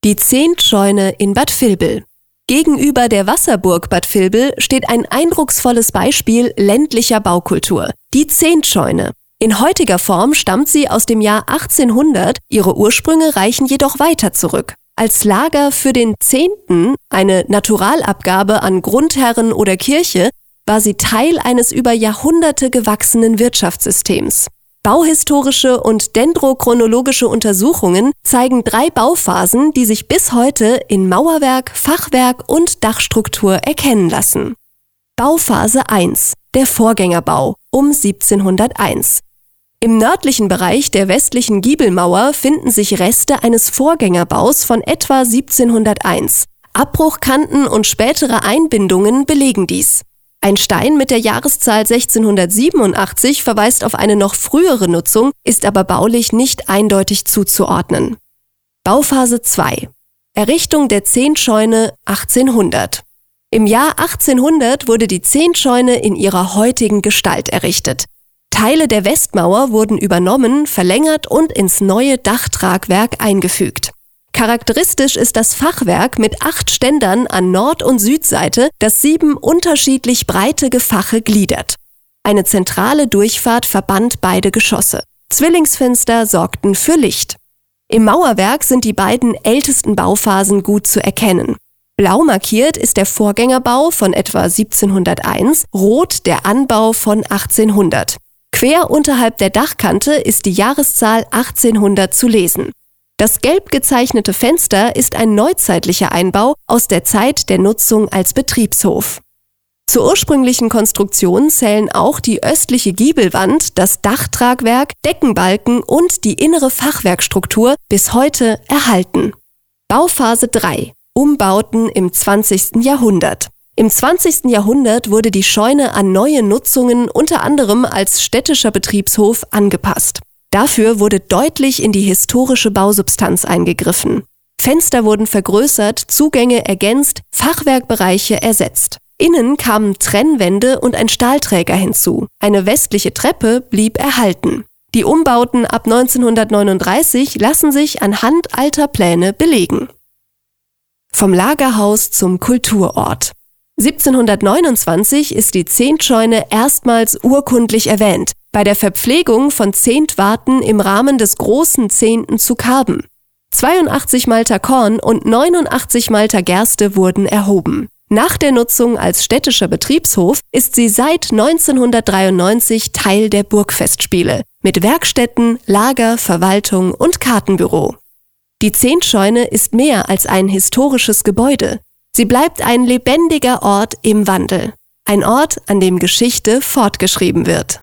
Die Zehntscheune in Bad Vilbel. Gegenüber der Wasserburg Bad Vilbel steht ein eindrucksvolles Beispiel ländlicher Baukultur, die Zehntscheune. In heutiger Form stammt sie aus dem Jahr 1800, ihre Ursprünge reichen jedoch weiter zurück. Als Lager für den Zehnten, eine Naturalabgabe an Grundherren oder Kirche, war sie Teil eines über Jahrhunderte gewachsenen Wirtschaftssystems. Bauhistorische und dendrochronologische Untersuchungen zeigen 3 Bauphasen, die sich bis heute in Mauerwerk, Fachwerk und Dachstruktur erkennen lassen. Bauphase 1, der Vorgängerbau, um 1701. Im nördlichen Bereich der westlichen Giebelmauer finden sich Reste eines Vorgängerbaus von etwa 1701. Abbruchkanten und spätere Einbindungen belegen dies. Ein Stein mit der Jahreszahl 1687 verweist auf eine noch frühere Nutzung, ist aber baulich nicht eindeutig zuzuordnen. Bauphase 2. Errichtung der Zehntscheune 1800. Im Jahr 1800 wurde die Zehntscheune in ihrer heutigen Gestalt errichtet. Teile der Westmauer wurden übernommen, verlängert und ins neue Dachtragwerk eingefügt. Charakteristisch ist das Fachwerk mit 8 Ständern an Nord- und Südseite, das 7 unterschiedlich breite Gefache gliedert. Eine zentrale Durchfahrt verband beide Geschosse. Zwillingsfenster sorgten für Licht. Im Mauerwerk sind die beiden ältesten Bauphasen gut zu erkennen. Blau markiert ist der Vorgängerbau von etwa 1701, rot der Anbau von 1800. Quer unterhalb der Dachkante ist die Jahreszahl 1800 zu lesen. Das gelb gezeichnete Fenster ist ein neuzeitlicher Einbau aus der Zeit der Nutzung als Betriebshof. Zur ursprünglichen Konstruktion zählen auch die östliche Giebelwand, das Dachtragwerk, Deckenbalken und die innere Fachwerkstruktur, bis heute erhalten. Bauphase 3. Umbauten im 20. Jahrhundert. Im 20. Jahrhundert wurde die Scheune an neue Nutzungen unter anderem als städtischer Betriebshof angepasst. Dafür wurde deutlich in die historische Bausubstanz eingegriffen. Fenster wurden vergrößert, Zugänge ergänzt, Fachwerkbereiche ersetzt. Innen kamen Trennwände und ein Stahlträger hinzu. Eine westliche Treppe blieb erhalten. Die Umbauten ab 1939 lassen sich anhand alter Pläne belegen. Vom Lagerhaus zum Kulturort. 1729 ist die Zehntscheune erstmals urkundlich erwähnt, bei der Verpflegung von Zehntwarten im Rahmen des großen Zehnten zu Karben. 82 Malter Korn und 89 Malter Gerste wurden erhoben. Nach der Nutzung als städtischer Betriebshof ist sie seit 1993 Teil der Burgfestspiele mit Werkstätten, Lager, Verwaltung und Kartenbüro. Die Zehntscheune ist mehr als ein historisches Gebäude. Sie bleibt ein lebendiger Ort im Wandel. Ein Ort, an dem Geschichte fortgeschrieben wird.